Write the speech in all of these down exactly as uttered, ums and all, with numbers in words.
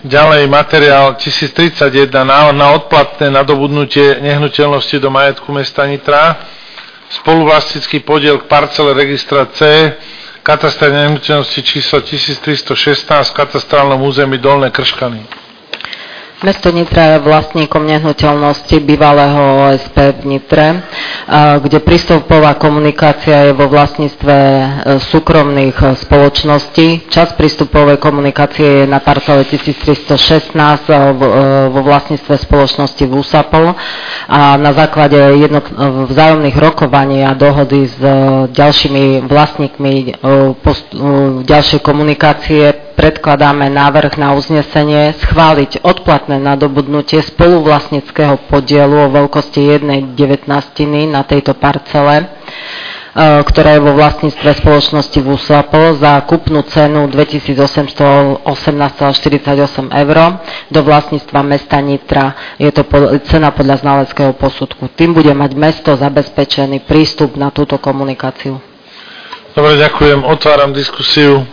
Ďalej materiál tisíctridsaťjeden, návrh na odplatné nadobudnutie nehnuteľnosti do majetku mesta Nitra, spoluvlastnický podiel k parcele registra C, katastrálnej nehnuteľnosti číslo tisíctristošestnásť v katastrálnom území Dolné Krškany. Mesto Nitra je vlastníkom nehnuteľnosti bývalého ó es pé v Nitre, kde prístupová komunikácia je vo vlastníctve súkromných spoločností. Časť prístupovej komunikácie je na parcele tisíctristošestnásť vo vlastníctve spoločnosti Vusapol a na základe jednot- vzájomných rokovaní a dohody s ďalšími vlastníkmi post- ďalšej komunikácie predkladáme návrh na uznesenie schváliť odplatné nadobudnutie spoluvlastníckeho podielu o veľkosti jednej devätnastiny na tejto parcele, ktorá je vo vlastníctve spoločnosti Vusapol za kúpnu cenu dvetisícosemstoosemnásť celá štyridsaťosem eur do vlastníctva mesta Nitra. Je to cena podľa znaleckého posudku. Tým bude mať mesto zabezpečený prístup na túto komunikáciu. Dobre, ďakujem. Otváram diskusiu.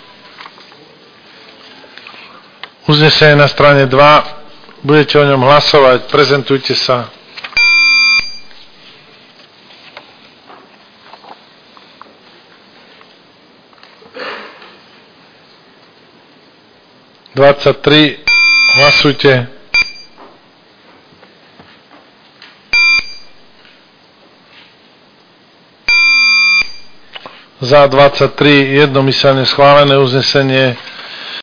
Uznesenie na strane dva. Budete o ňom hlasovať. Prezentujte sa. dvadsaťtri. Hlasujte. Za dvadsaťtri. Jednomyselne schválené uznesenie.